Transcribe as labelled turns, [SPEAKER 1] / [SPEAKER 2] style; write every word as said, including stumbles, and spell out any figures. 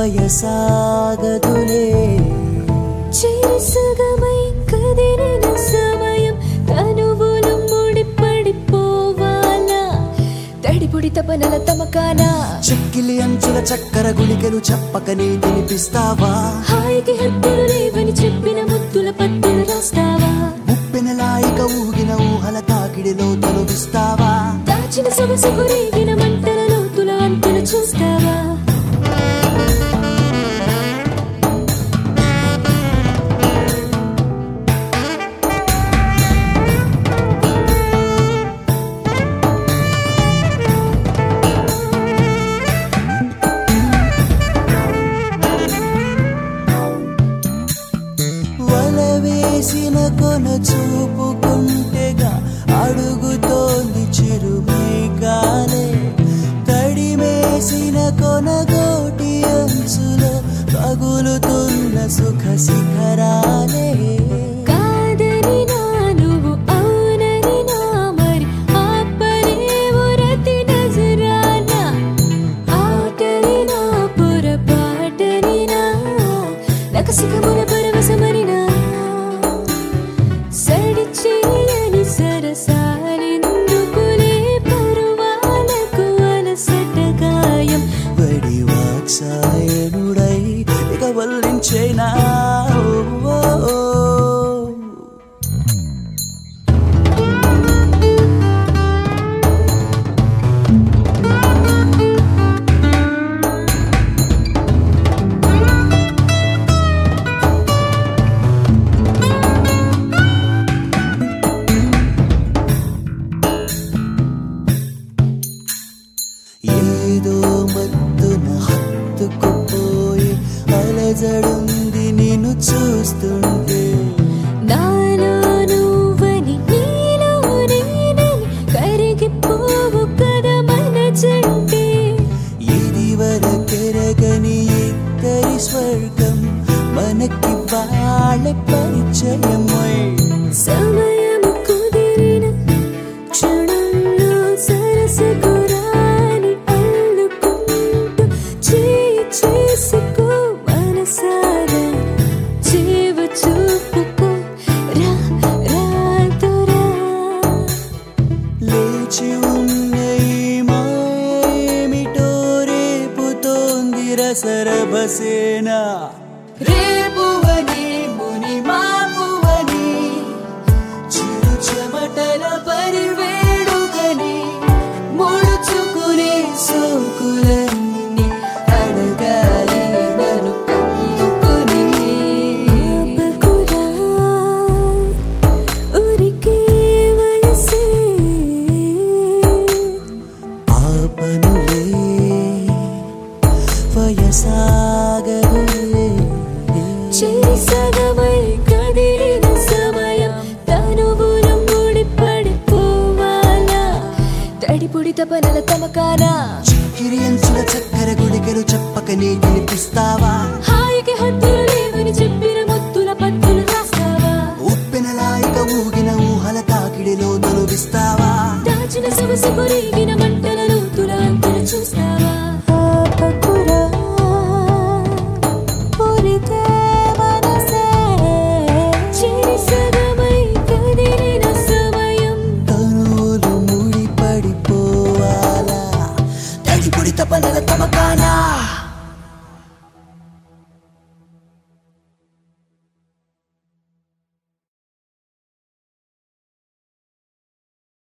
[SPEAKER 1] వయసాగదులే
[SPEAKER 2] చేసగమై కదిలిన సమయం తనువులు ముడిపడిపోవాలా తడిపుడి తపనల తమకానా
[SPEAKER 1] చెక్కిలి అంచుల చక్కర గుళికలు చెప్పకనే తినిపిస్తావా
[SPEAKER 2] హాయికి హద్దులు లేవని చెప్పిన ముద్దుల పద్దులు రాస్తావా
[SPEAKER 1] ముప్పెనలాయిక ఊగిన ఊహల తాకిడిలో తొలగిస్తావా
[SPEAKER 2] దాచిన సొగసుకు రేగిన మంటల లోతుల అంతులు చూస్తావా వేసిన కొన చూపుకుంటేగా అడుగుతోంది చిరుమేఘాలే తడిమేసిన కొన గోటి అంచులో పగులుతున్న సుఖ శిఖరాలే కాదని నా నువ్వు అవునని నా మరి ఆపరేవు రతి నజరానా ఆటని నా పొరపాటని నా నకసికముల పరవశమని నా సడిచేయని సరసాలెందుకులే పరువాలకు అలసట గాయం వడి వాత్సాయనుడై ఇక వల్లించేనా ఏదో మత్తున హత్తుకుపోయి అలజడుంది నిన్ను చూస్తుంటే నాలో నువ్వని నీలో నేనని కరిగిపోవు కదా మన జంటే ఇది వరకెరగని ఇద్దరి స్వర్గం మనకి వాళ్ళ పరిచయమై సమయము కుదిరిన క్షణంలో సరసకు చేసుకో మనసారా జీవ చూపుకో రా రాదురా లేచి ఉన్న ఈ మాయేమిటో రేపుతోంది రసరభసేనా రేపువని ముని మాపువని చిరు చెమటల పరివేడుగని ముడుచుకునే సోకులన్నీ అడగాలి నన్ను కమ్ముకుని ఆపకురా ఉరికే వయసే ఆపనులే వయసాగదులే చేసగమై కదిలిన సమయం తనువులు ముడిపడిపోవాలా తడిపుడి తపనల తమకానా చిక్కిరి అంచుల చక్కర గుళికలు చెప్పకనే తినిపిస్తావా హాయికి హద్దులు లేవని చెప్పిన ముద్దుల పద్దులు రాస్తావా ఉప్పెనలాయిక ఊగిన ఊహల తాకిడిలో తొలగిస్తావా దాచిన సొగసుకు రేగిన